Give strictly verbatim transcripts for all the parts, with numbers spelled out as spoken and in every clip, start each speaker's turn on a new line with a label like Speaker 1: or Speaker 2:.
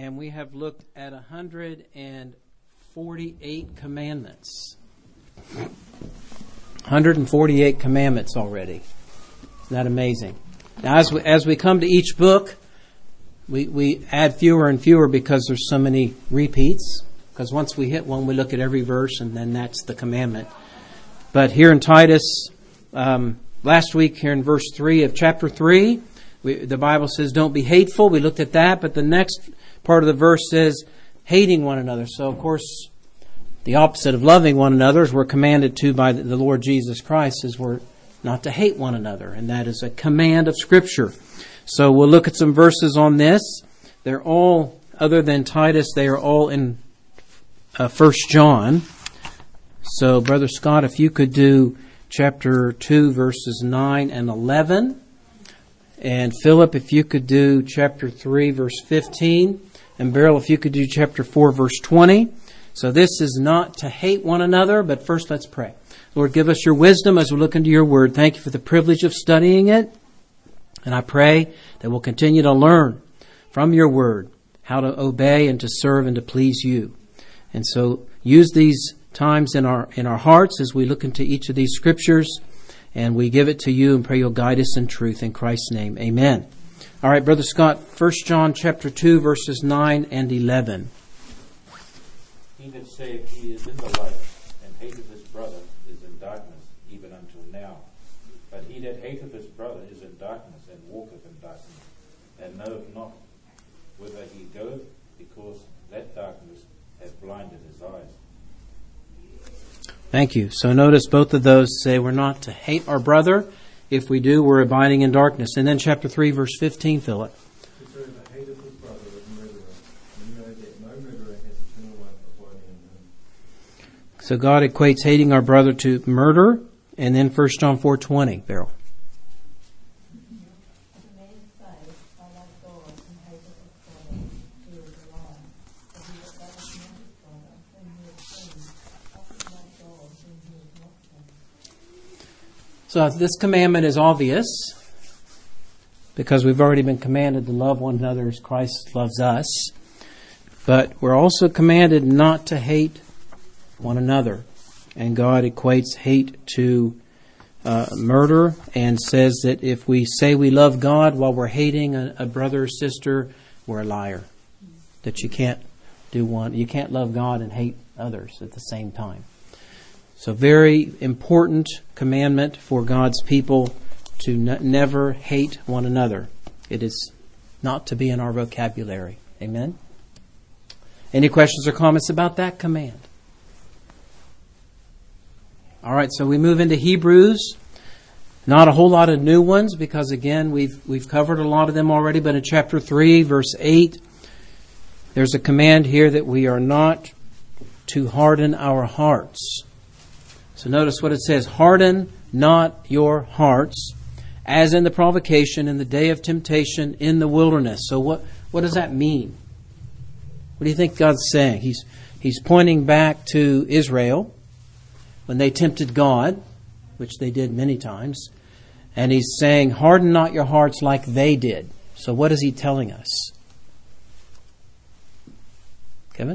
Speaker 1: and we have looked at one hundred forty-eight commandments. one hundred forty-eight commandments already. Isn't that amazing? Now, as we, as we come to each book, we, we add fewer and fewer because there's so many repeats. Because once we hit one, we look at every verse, and then that's the commandment. But here in Titus, um, last week here in verse three of chapter three, we, the Bible says, don't be hateful. We looked at that. But the next part of the verse says, hating one another. So, of course, the opposite of loving one another, as we're commanded to by the Lord Jesus Christ, is we're not to hate one another. And that is a command of Scripture. So we'll look at some verses on this. They're all, other than Titus, they are all in uh, First John. So, Brother Scott, if you could do chapter two, verses nine and eleven. And Philip, if you could do chapter three, verse fifteen. And Beryl, if you could do chapter four, verse twenty. So this is not to hate one another, but first let's pray. Lord, give us your wisdom as we look into your word. Thank you for the privilege of studying it. And I pray that we'll continue to learn from your word how to obey and to serve and to please you. And so use these times in our in our hearts as we look into each of these scriptures, and we give it to you and pray you'll guide us in truth. In Christ's name, amen. All right, Brother Scott, First John chapter two, verses nine and eleven.
Speaker 2: He that saith he is in the light, and hateth his brother, is in darkness, even until now. But he that hateth his brother is in darkness, and walketh in darkness, and knoweth not whither he goeth, because that darkness hath blinded his eyes.
Speaker 1: Thank you. So notice both of those say we're not to hate our brother. If we do, we're abiding in darkness. And then chapter three, verse fifteen, Philip. So God equates hating our brother to murder. And then First John four twenty, Beryl. So this commandment is obvious because we've already been commanded to love one another as Christ loves us. But we're also commanded not to hate one another. And God equates hate to uh, murder and says that if we say we love God while we're hating a, a brother or sister, we're a liar. That you can't do one. You can't love God and hate others at the same time. So very important commandment for God's people to n- never hate one another. It is not to be in our vocabulary. Amen? Any questions or comments about that command? All right, so we move into Hebrews. Not a whole lot of new ones because, again, we've we've covered a lot of them already. But in chapter three, verse eight, there's a command here that we are not to harden our hearts. So notice what it says, harden not your hearts, as in the provocation in the day of temptation in the wilderness. So what, what does that mean? What do you think God's saying? He's, he's pointing back to Israel when they tempted God, which they did many times. And he's saying, harden not your hearts like they did. So what is he telling us? Kevin?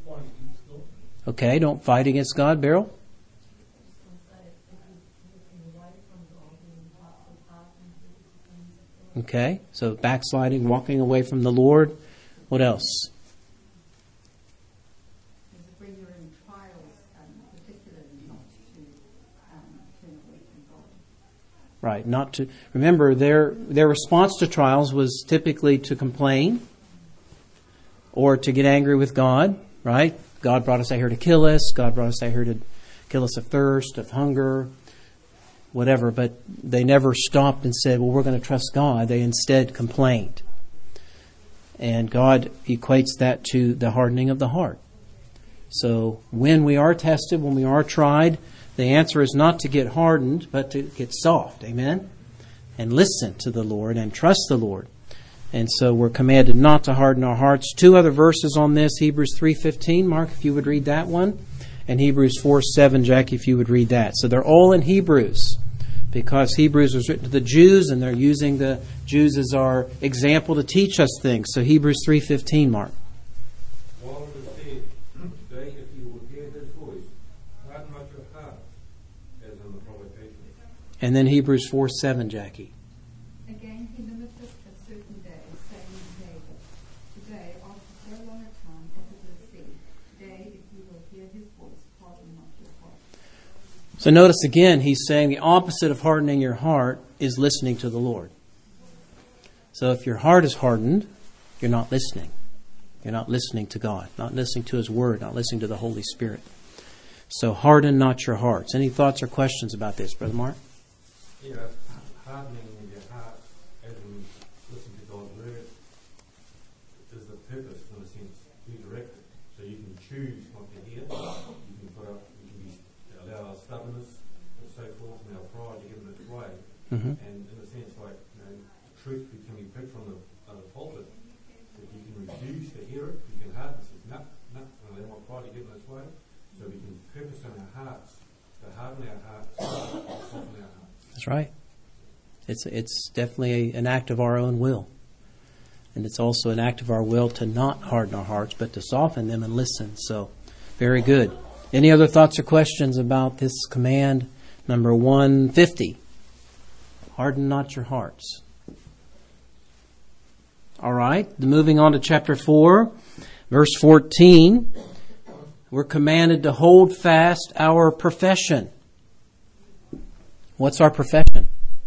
Speaker 1: Okay, don't fight against God. Beryl? Okay, so backsliding, walking away from the Lord. What else?
Speaker 3: When you're in trials, um, particularly not to um, turn away from God.
Speaker 1: Right, not to. Remember, their their response to trials was typically to complain or to get angry with God. Right? God brought us out here to kill us. God brought us out here to kill us of thirst, of hunger, whatever, but they never stopped and said, well, we're going to trust God. They instead complained. And God equates that to the hardening of the heart. So when we are tested, when we are tried, the answer is not to get hardened, but to get soft. Amen? And listen to the Lord and trust the Lord. And so we're commanded not to harden our hearts. Two other verses on this, Hebrews three fifteen. Mark, if you would read that one. And Hebrews four seven, Jackie, if you would read that. So they're all in Hebrews because Hebrews was written to the Jews and they're using the Jews as our example to teach us things. So Hebrews three fifteen, Mark. And then Hebrews four seven, Jackie.
Speaker 3: Again, he limiteth a certain day, saying to David, Today, after so long a time, as it is seen, today, if you will hear his voice, harden not your heart.
Speaker 1: So notice again, he's saying the opposite of hardening your heart is listening to the Lord. So if your heart is hardened, you're not listening. You're not listening to God, not listening to His Word, not listening to the Holy Spirit. So harden not your hearts. Any thoughts or questions about this, Brother Mark?
Speaker 4: Yeah, hardening in your heart as you listen to God's Word is the purpose, in a sense, to direct it. So you can choose what to hear. You can put up, you can be, allow our stubbornness and so forth and our pride to get in its way.
Speaker 1: Mm-hmm.
Speaker 4: And in a sense, like, you know, truth can be picked from the uh, pulpit. If you can refuse to hear it, you can harden it. No, no, I allow my pride to get in its way. So we can purpose in our hearts to harden our hearts and soften our hearts.
Speaker 1: That's right. It's it's definitely a, an act of our own will. And it's also an act of our will to not harden our hearts, but to soften them and listen. So, very good. Any other thoughts or questions about this command, number one fifty? Harden not your hearts. All right. Moving on to chapter four, verse fourteen. We're commanded to hold fast our profession. What's our profession?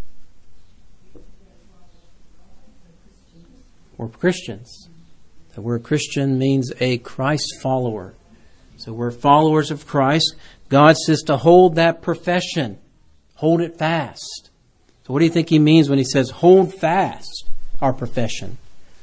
Speaker 1: We're Christians. The word Christian means a Christ follower. So we're followers of Christ. God says to hold that profession. Hold it fast. So what do you think He means when He says hold fast our profession?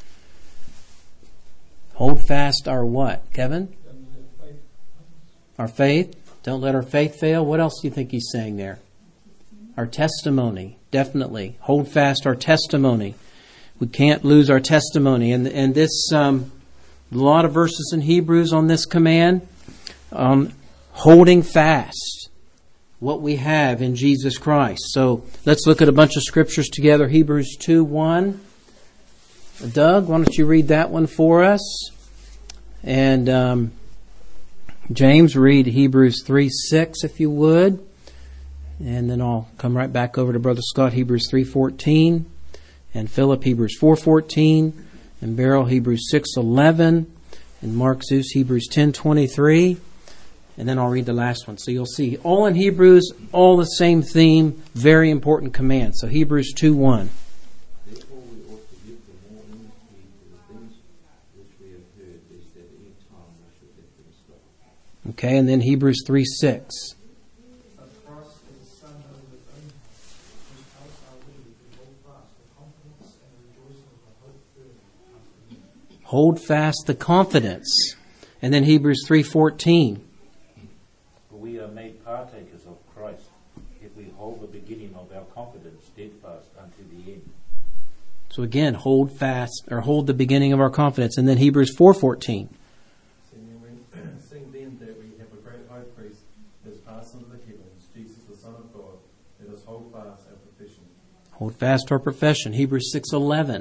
Speaker 1: Hold fast our what, Kevin? Our faith. Don't let our faith fail. What else do you think He's saying there? Our testimony, definitely. Hold fast our testimony. We can't lose our testimony. And and this, um, a lot of verses in Hebrews on this command, um, holding fast what we have in Jesus Christ. So let's look at a bunch of scriptures together. Hebrews two one. Doug, why don't you read that one for us? And um, James, read Hebrews three six if you would. And then I'll come right back over to Brother Scott, Hebrews three fourteen, and Philip, Hebrews four fourteen, and Beryl, Hebrews six eleven, and Mark Zeus, Hebrews ten twenty-three, and then I'll read the last one. So you'll see all in Hebrews, all the same theme, very important command. So Hebrews two one.
Speaker 5: Therefore we ought to give the more earnestly to the things which we have heard, lest at any time we should let them slip.
Speaker 1: Okay, and then Hebrews three six. Hold fast the confidence. And then Hebrews three fourteen.
Speaker 2: For we are made partakers of Christ, if we hold the beginning of our confidence steadfast unto the end.
Speaker 1: So again, hold fast, or hold the beginning of our confidence. And then Hebrews four fourteen.
Speaker 6: Seeing then that we have a great high priest that has passed into the heavens, Jesus the Son of God, let us hold fast our profession.
Speaker 1: Hold fast our profession. Hebrews six eleven.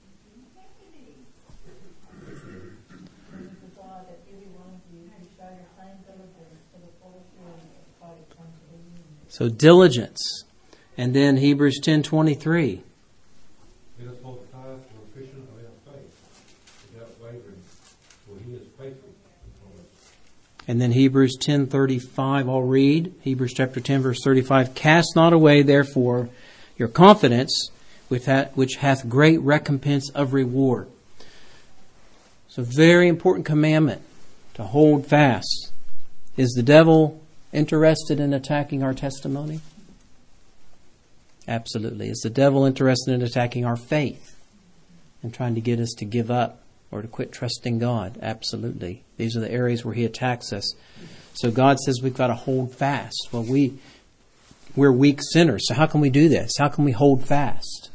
Speaker 1: So diligence. And then Hebrews ten twenty-three.
Speaker 4: Let us hold fast the profession of our faith without wavering, for He is faithful to promise.
Speaker 1: And then Hebrews ten thirty-five, I'll read. Hebrews chapter ten, verse thirty-five. Cast not away, therefore, your confidence, with that which hath great recompense of reward. So very important commandment to hold fast. Is the devil interested in attacking our testimony? Absolutely. Is the devil interested in attacking our faith and trying to get us to give up or to quit trusting God? Absolutely. These are the areas where he attacks us. So God says we've got to hold fast. Well, we, we're weak sinners. So how can we do this? How can we hold fast?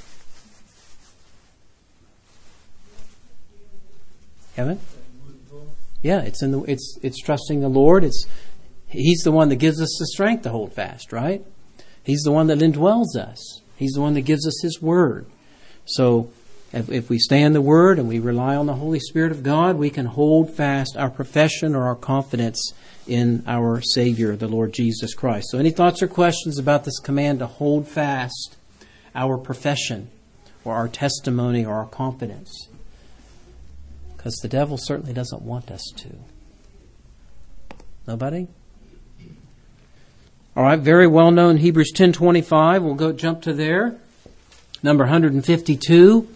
Speaker 1: Kevin? Yeah, it's in the it's it's trusting the Lord. It's He's the one that gives us the strength to hold fast, right? He's the one that indwells us. He's the one that gives us His Word. So If, if we stay in the Word and we rely on the Holy Spirit of God, we can hold fast our profession or our confidence in our Savior, the Lord Jesus Christ. So any thoughts or questions about this command to hold fast our profession or our testimony or our confidence? Because the devil certainly doesn't want us to. Nobody? All right, very well known Hebrews ten twenty-five. We'll go jump to there. Number one hundred fifty-two.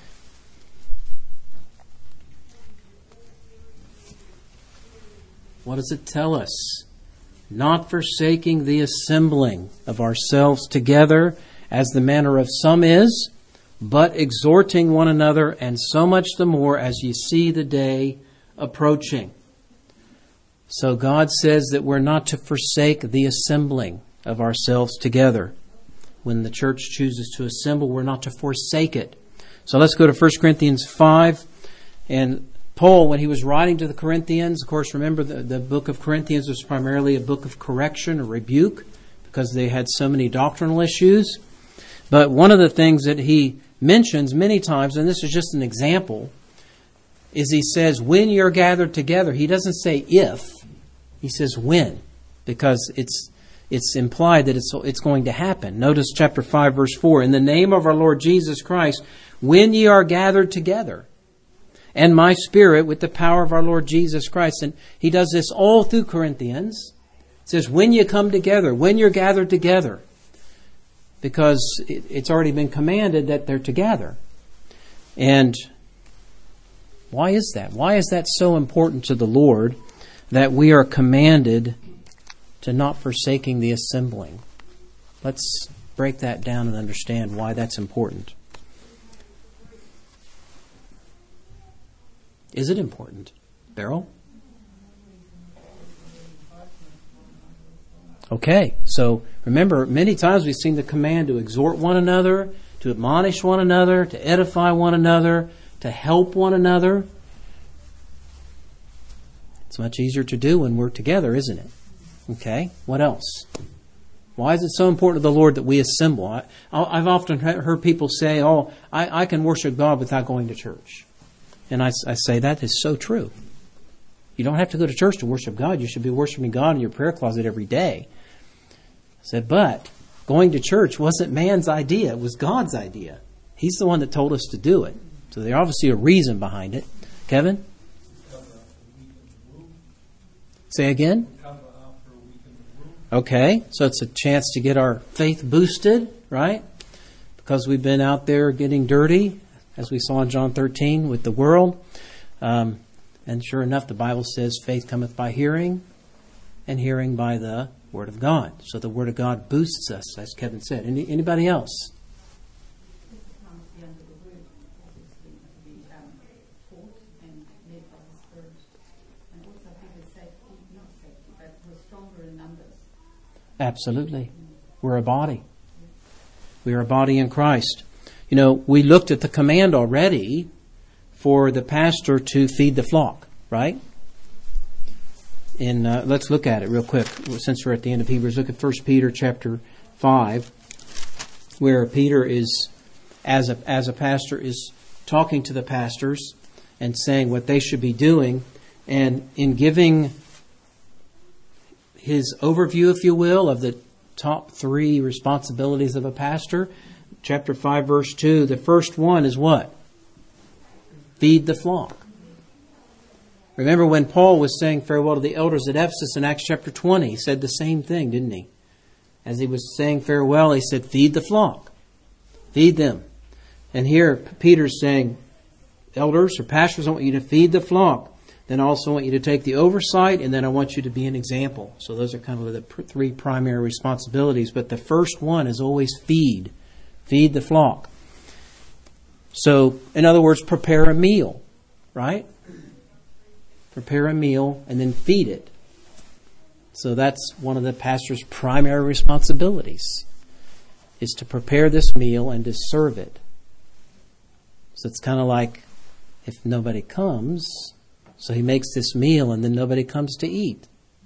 Speaker 1: What does it tell us? Not forsaking the assembling of ourselves together, as the manner of some is, but exhorting one another, and so much the more as you see the day approaching. So God says that we're not to forsake the assembling of ourselves together. When the church chooses to assemble, we're not to forsake it. So let's go to First Corinthians five. And Paul, when he was writing to the Corinthians, of course, remember the, the book of Corinthians was primarily a book of correction or rebuke because they had so many doctrinal issues. But one of the things that he mentions many times, and this is just an example, is he says, when you're gathered together. He doesn't say if, he says when, because it's it's implied that it's it's going to happen. Notice chapter five, verse four. In the name of our Lord Jesus Christ, when ye are gathered together, and my spirit with the power of our Lord Jesus Christ. And he does this all through Corinthians. It says, when you come together, when you're gathered together, because it, it's already been commanded that they're together. And why is that? Why is that so important to the Lord that we are commanded to not forsaking the assembling? Let's break that down and understand why that's important. Is it important? Beryl? Okay, so remember, many times we've seen the command to exhort one another, to admonish one another, to edify one another, to help one another. It's much easier to do when we're together, isn't it? Okay, what else? Why is it so important to the Lord that we assemble? I, I've often heard people say, oh, I, I can worship God without going to church. And I, I say that is so true. You don't have to go to church to worship God. You should be worshiping God in your prayer closet every day. I said, but going to church wasn't man's idea. It was God's idea. He's the one that told us to do it. So there's obviously a reason behind it. Kevin? Say again? Okay, so it's a chance to get our faith boosted, right? Because we've been out there getting dirty, as we saw in John thirteen with the world. Um, and sure enough, the Bible says faith cometh by hearing, and hearing by the Word of God. So the Word of God boosts us, as Kevin said. Any, anybody else? Absolutely. We're a body. We are a body in Christ. You know, we looked at the command already for the pastor to feed the flock, right? And uh, let's look at it real quick. Since we're at the end of Hebrews, look at First Peter chapter five, where Peter is, as a as a pastor, is talking to the pastors and saying what they should be doing, and in giving his overview, if you will, of the top three responsibilities of a pastor. Chapter five, verse two, the first one is what? Feed the flock. Remember when Paul was saying farewell to the elders at Ephesus in Acts chapter twenty, he said the same thing, didn't he? As he was saying farewell, he said, feed the flock. Feed them. And here Peter's saying, elders or pastors, I want you to feed the flock. Then I also want you to take the oversight, and then I want you to be an example. So those are kind of the pr- three primary responsibilities. But the first one is always feed. Feed the flock. So, in other words, prepare a meal, right? Prepare a meal and then feed it. So that's one of the pastor's primary responsibilities, is to prepare this meal and to serve it. So it's kind of like if nobody comes, so he makes this meal and then nobody comes to eat.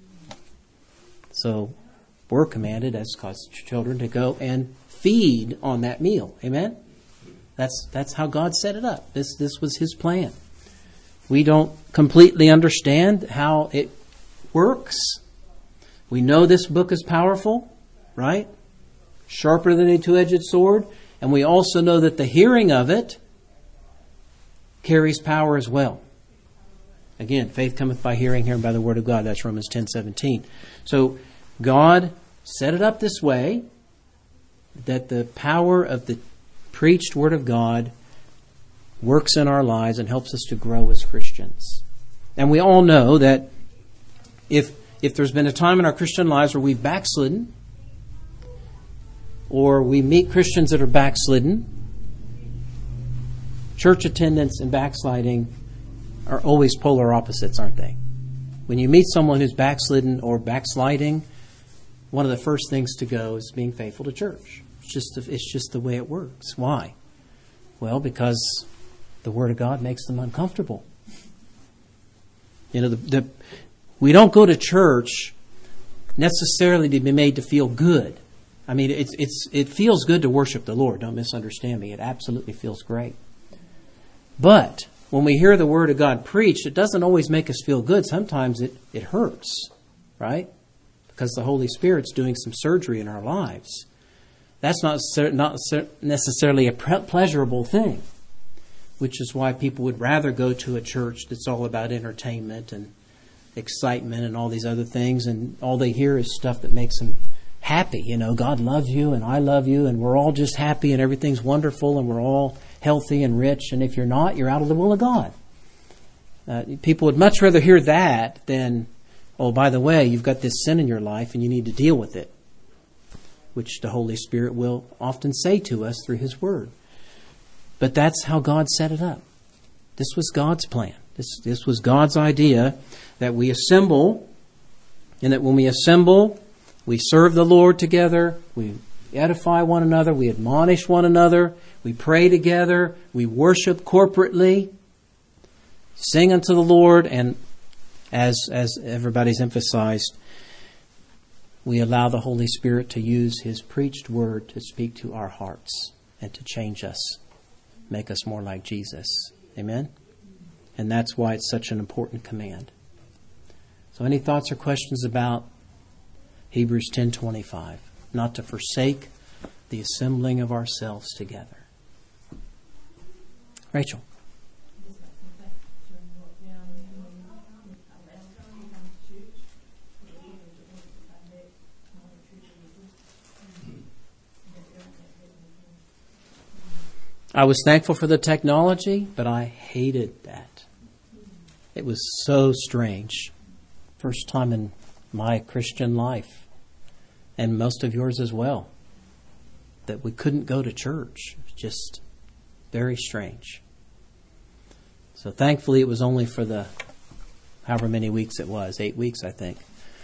Speaker 1: So we're commanded as God's children to go and feed on that meal. Amen? That's that's how God set it up. This this was His plan. We don't completely understand how it works. We know this book is powerful, right? Sharper than a two-edged sword. And we also know that the hearing of it carries power as well. Again, faith cometh by hearing, hearing by the word of God. That's Romans ten seventeen. So God set it up this way that the power of the preached word of God works in our lives and helps us to grow as Christians. And we all know that if if there's been a time in our Christian lives where we've backslidden, or we meet Christians that are backslidden, church attendance and backsliding are always polar opposites, aren't they? When you meet someone who's backslidden or backsliding, one of the first things to go is being faithful to church. It's just the, it's just the way it works. Why? Well, because the Word of God makes them uncomfortable. You know, the, the we don't go to church necessarily to be made to feel good. I mean, it's it's it feels good to worship the Lord. Don't misunderstand me. It absolutely feels great. But when we hear the Word of God preached, it doesn't always make us feel good. Sometimes it, it hurts, right? Because the Holy Spirit's doing some surgery in our lives. That's not not necessarily a pleasurable thing, which is why people would rather go to a church that's all about entertainment and excitement and all these other things, and all they hear is stuff that makes them happy. You know, God loves you and I love you and we're all just happy and everything's wonderful and we're all healthy and rich, and if you're not, you're out of the will of God. Uh, people would much rather hear that than, oh, by the way, you've got this sin in your life and you need to deal with it, which the Holy Spirit will often say to us through His Word. But that's how God set it up. This was God's plan. This, this was God's idea, that we assemble, and that when we assemble, we serve the Lord together, we edify one another, we admonish one another, we pray together, we worship corporately, sing unto the Lord, and as as everybody's emphasized, we allow the Holy Spirit to use His preached word to speak to our hearts and to change us, make us more like Jesus. Amen? And that's why it's such an important command. So any thoughts or questions about Hebrews ten twenty-five? Not to forsake the assembling of ourselves together. Rachel. I was thankful for the technology, but I hated that. It was so strange. First time in my Christian life, and most of yours as well, that we couldn't go to church. It was just very strange. So thankfully it was only for the however many weeks it was, eight weeks I think.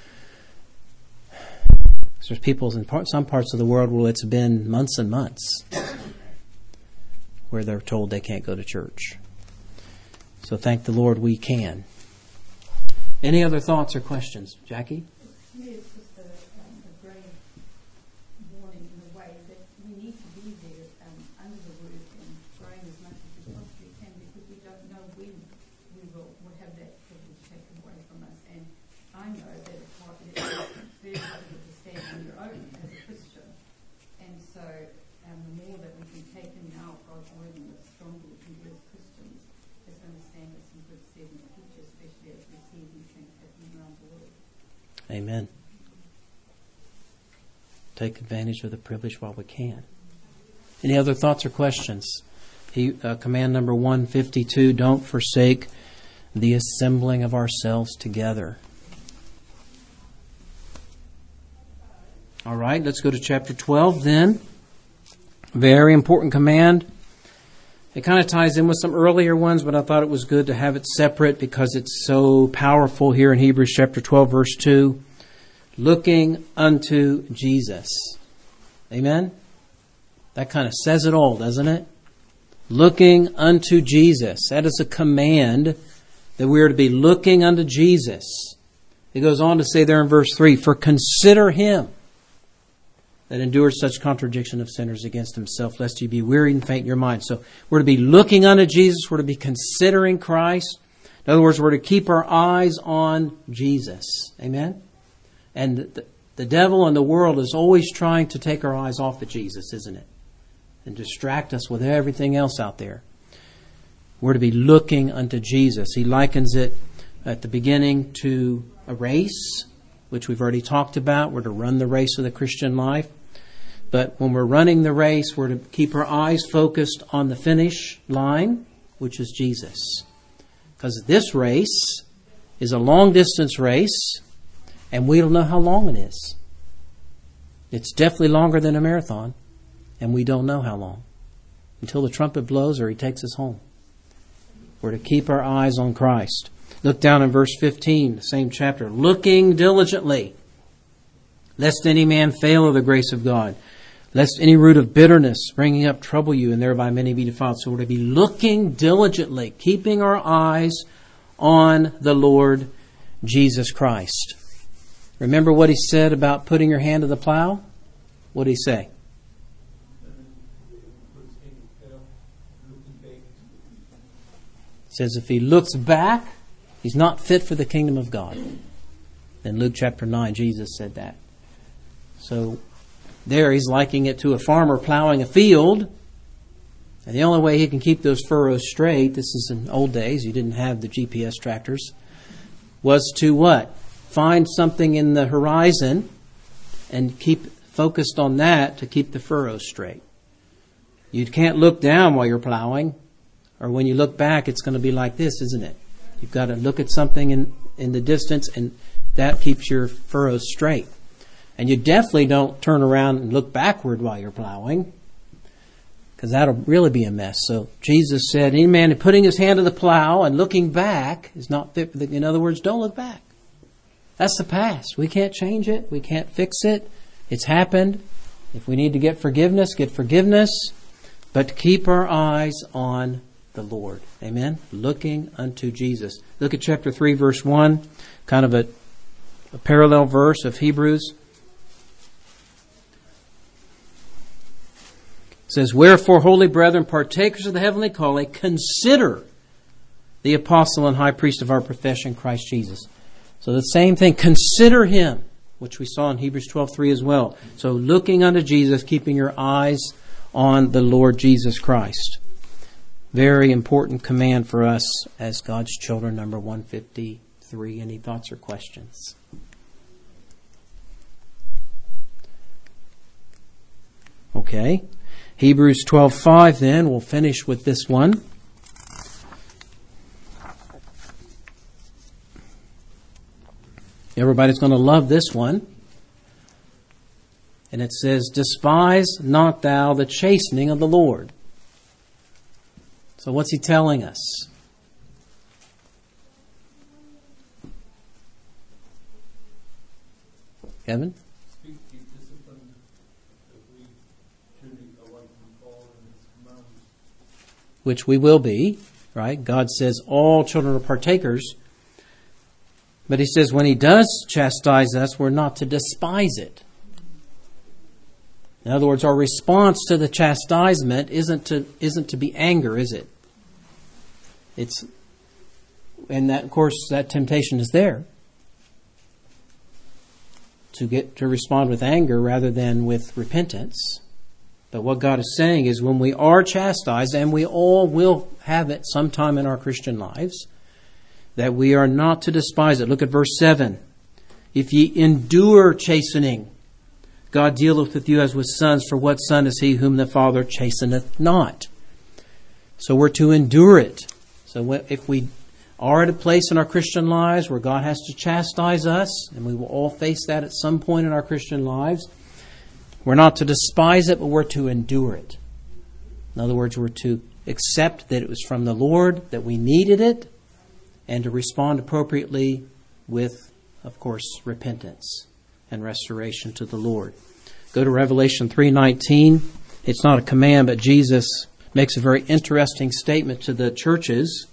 Speaker 1: There's people in part, some parts of the world where it's been months and months where they're told they can't go to church. So thank the Lord we can. Any other thoughts or questions? Jackie?
Speaker 3: To me, it's just a, um, a great warning in a way that we need to be there um, under the word and growing as much as we possibly can, because we don't know when we will, will have that privilege taken away from us. And I know that it's hard, it's very difficult to stand on your own as a Christian. And so um, the more that we can take in now of God's word and the stronger we can be as Christians, is going to stand us in good stead in the future, especially as we see these things happening around the world.
Speaker 1: Amen. Take advantage of the privilege while we can. Any other thoughts or questions? He, uh, command number one fifty-two, don't forsake the assembling of ourselves together. All right, let's go to chapter twelve then. Very important command. It kind of ties in with some earlier ones, but I thought it was good to have it separate because it's so powerful here in Hebrews chapter twelve, verse two. Looking unto Jesus. Amen? That kind of says it all, doesn't it? Looking unto Jesus. That is a command that we are to be looking unto Jesus. It goes on to say there in verse three, for consider Him. that endures such contradiction of sinners against himself, lest you be wearied and faint in your mind. So we're to be looking unto Jesus. We're to be considering Christ. In other words, we're to keep our eyes on Jesus. Amen? And the, the devil and the world is always trying to take our eyes off of Jesus, isn't it? And distract us with everything else out there. We're to be looking unto Jesus. He likens it at the beginning to a race, which we've already talked about. We're to run the race of the Christian life. But when we're running the race, we're to keep our eyes focused on the finish line, which is Jesus. Because this race is a long-distance race, and we don't know how long it is. It's definitely longer than a marathon, and we don't know how long. Until the trumpet blows or he takes us home. We're to keep our eyes on Christ. Look down in verse fifteen, the same chapter. Looking diligently, lest any man fail of the grace of God, lest any root of bitterness springing up trouble you, and thereby many be defiled. So we're to be looking diligently, keeping our eyes on the Lord Jesus Christ. Remember what he said about putting your hand to the plow? What did he say? He says if he looks back, he's not fit for the kingdom of God. In Luke chapter nine, Jesus said that. So there he's likening it to a farmer plowing a field. And the only way he can keep those furrows straight, this is in old days, you didn't have the G P S tractors, was to what? Find something in the horizon and keep focused on that to keep the furrows straight. You can't look down while you're plowing, or when you look back, it's going to be like this, isn't it? You've got to look at something in, in the distance, and that keeps your furrows straight. And you definitely don't turn around and look backward while you're plowing, because that'll really be a mess. So Jesus said, any man putting his hand to the plow and looking back is not fit for the... In other words, don't look back. That's the past. We can't change it. We can't fix it. It's happened. If we need to get forgiveness, get forgiveness. But keep our eyes on the Lord. Amen? Looking unto Jesus. Look at chapter three, verse one. Kind of a, a parallel verse of Hebrews. It says, wherefore, holy brethren, partakers of the heavenly calling, consider the apostle and high priest of our profession, Christ Jesus. So the same thing, consider him, which we saw in Hebrews twelve three as well. So looking unto Jesus, keeping your eyes on the Lord Jesus Christ. Very important command for us as God's children. Number one fifty-three. Any thoughts or questions? Okay. Hebrews twelve five then. We'll finish with this one. Everybody's going to love this one. And it says, despise not thou the chastening of the Lord. So what's he telling us? Kevin?
Speaker 6: Be disciplined if we truly await from God and his commands.
Speaker 1: Which we will be, right? God says all children are partakers. But he says when he does chastise us, we're not to despise it. In other words, our response to the chastisement isn't to isn't to be anger, is it? It's, and that, of course, that temptation is there to get to respond with anger rather than with repentance. But what God is saying is when we are chastised, and we all will have it sometime in our Christian lives, that we are not to despise it. Look at verse seven. If ye endure chastening, God dealeth with you as with sons, for what son is he whom the Father chasteneth not? So we're to endure it. So if we are at a place in our Christian lives where God has to chastise us, and we will all face that at some point in our Christian lives, we're not to despise it, but we're to endure it. In other words, we're to accept that it was from the Lord, that we needed it, and to respond appropriately with, of course, repentance and restoration to the Lord. Go to Revelation three nineteen. It's not a command, but Jesus makes a very interesting statement to the churches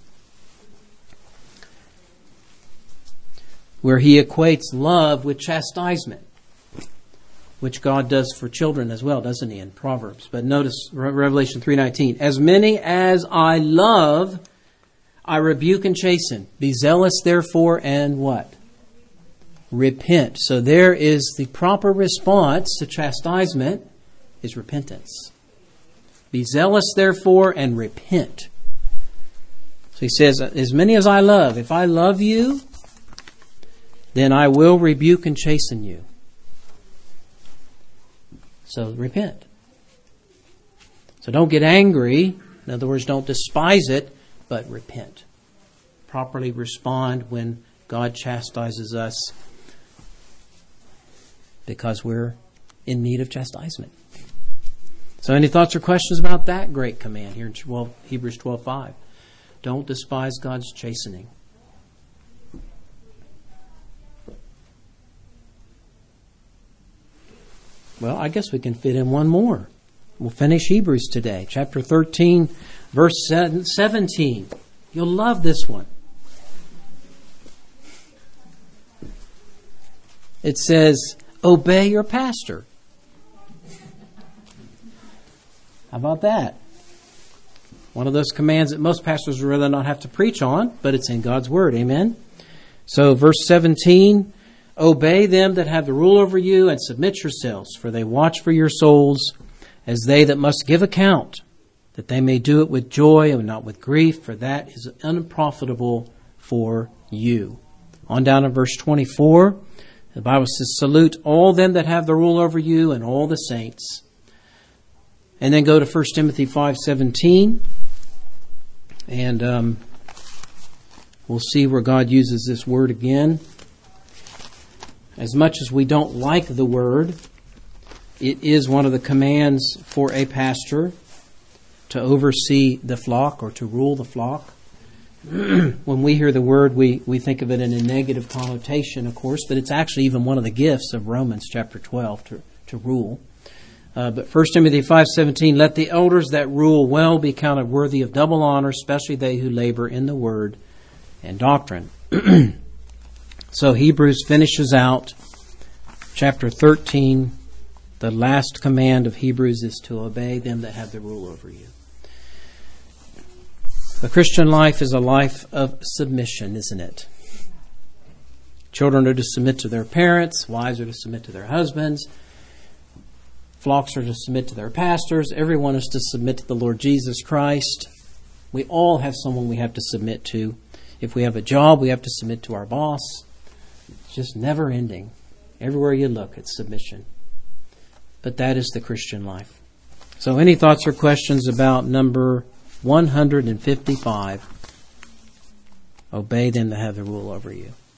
Speaker 1: where he equates love with chastisement. which God does for children as well, doesn't he, in Proverbs? But notice Re- Revelation three nineteen. As many as I love, I rebuke and chasten. Be zealous, therefore, and what? Repent. So there is the proper response to chastisement is repentance. Be zealous, therefore, and repent. So he says, as many as I love, if I love you, then I will rebuke and chasten you. So repent. So don't get angry. In other words, don't despise it, but repent. Properly respond when God chastises us because we're in need of chastisement. So any thoughts or questions about that great command here in Hebrews twelve five? Don't despise God's chastening. Well, I guess we can fit in one more. We'll finish Hebrews today. Chapter thirteen, verse seventeen. You'll love this one. It says, obey your pastor. How about that? One of those commands that most pastors would rather not have to preach on, but it's in God's Word. Amen? So verse seventeen, obey them that have the rule over you and submit yourselves, for they watch for your souls as they that must give account, that they may do it with joy and not with grief, for that is unprofitable for you. On down to verse twenty-four, the Bible says, salute all them that have the rule over you and all the saints. And then go to First Timothy five seventeen, and um, we'll see where God uses this word again. As much as we don't like the word, it is one of the commands for a pastor to oversee the flock or to rule the flock. When we hear the word, we, we think of it in a negative connotation, of course, but it's actually even one of the gifts of Romans chapter twelve to, to rule. Uh, but First Timothy five seventeen, let the elders that rule well be counted worthy of double honor, especially they who labor in the word and doctrine. So Hebrews finishes out chapter thirteen. The last command of Hebrews is to obey them that have the rule over you. The Christian life is a life of submission, isn't it? Children are to submit to their parents. Wives are to submit to their husbands. Flocks are to submit to their pastors. Everyone is to submit to the Lord Jesus Christ. We all have someone we have to submit to. If we have a job, we have to submit to our boss. It's just never ending. Everywhere you look, it's submission. But that is the Christian life. So any thoughts or questions about number one hundred fifty-five? Obey them that have the rule over you.